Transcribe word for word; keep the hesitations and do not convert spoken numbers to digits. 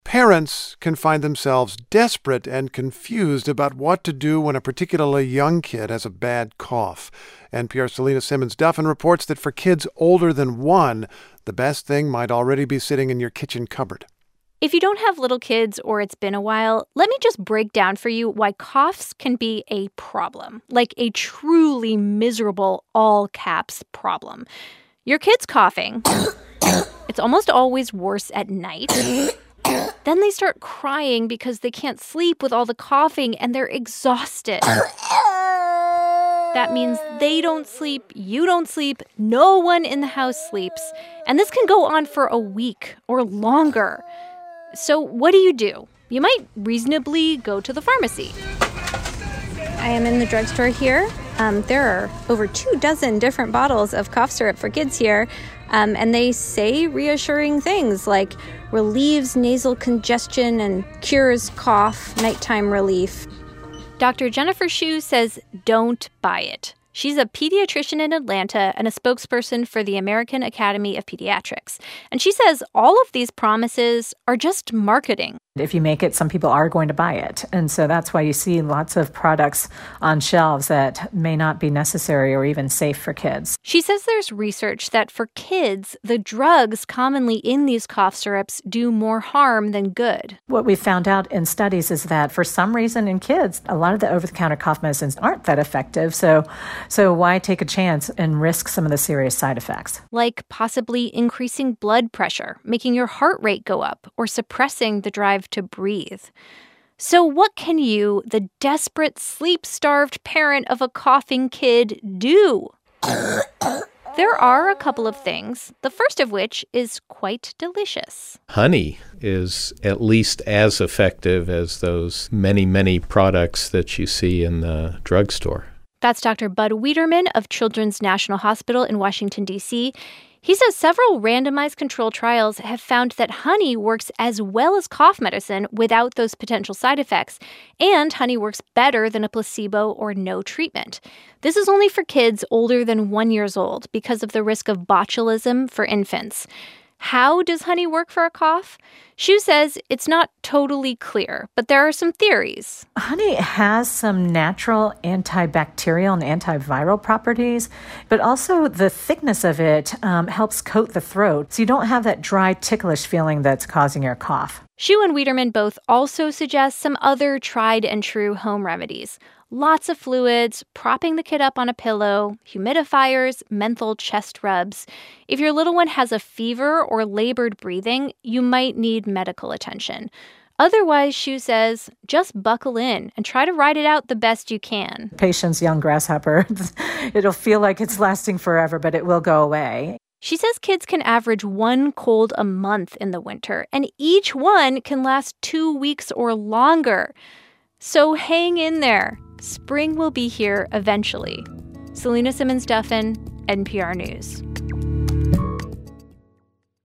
Parents can find themselves desperate and confused about what to do when a particularly young kid has a bad cough. N P R's Selena Simmons-Duffin reports that for kids older than one, the best thing might already be sitting in your kitchen cupboard. If you don't have little kids or it's been a while, let me just break down for you why coughs can be a problem, like a truly miserable all-caps problem. Your kid's coughing. It's almost always worse at night. Then they start crying because they can't sleep with all the coughing and they're exhausted. That means they don't sleep, you don't sleep, no one in the house sleeps. And this can go on for a week or longer. So what do you do? You might reasonably go to the pharmacy. I am in the drugstore here. Um, there are over two dozen different bottles of cough syrup for kids here. Um, and they say reassuring things like relieves nasal congestion and cures cough, nighttime relief. Doctor Jennifer Shu says don't buy it. She's a pediatrician in Atlanta and a spokesperson for the American Academy of Pediatrics. And she says all of these promises are just marketing. If you make it, some people are going to buy it. And so that's why you see lots of products on shelves that may not be necessary or even safe for kids. She says there's research that for kids, the drugs commonly in these cough syrups do more harm than good. What we found out in studies is that for some reason in kids, a lot of the over-the-counter cough medicines aren't that effective. So, so why take a chance and risk some of the serious side effects? Like possibly increasing blood pressure, making your heart rate go up, or suppressing the drive to breathe. So what can you, the desperate, sleep-starved parent of a coughing kid, do? There are a couple of things, the first of which is quite delicious. Honey is at least as effective as those many, many products that you see in the drugstore. That's Doctor Bud Wiederman of Children's National Hospital in Washington, D C He says several randomized control trials have found that honey works as well as cough medicine without those potential side effects, and honey works better than a placebo or no treatment. This is only for kids older than one year old because of the risk of botulism for infants. How does honey work for a cough? Shu says it's not totally clear, but there are some theories. Honey has some natural antibacterial and antiviral properties, but also the thickness of it um, helps coat the throat, so you don't have that dry, ticklish feeling that's causing your cough. Shu and Wiederman both also suggest some other tried and true home remedies. Lots of fluids, propping the kid up on a pillow, humidifiers, menthol chest rubs. If your little one has a fever or labored breathing, you might need medical attention. Otherwise, Shu says, just buckle in and try to ride it out the best you can. Patience, young grasshopper. It'll feel like it's lasting forever, but it will go away. She says kids can average one cold a month in the winter, and each one can last two weeks or longer. So hang in there. Spring will be here eventually. Selena Simmons-Duffin, N P R News.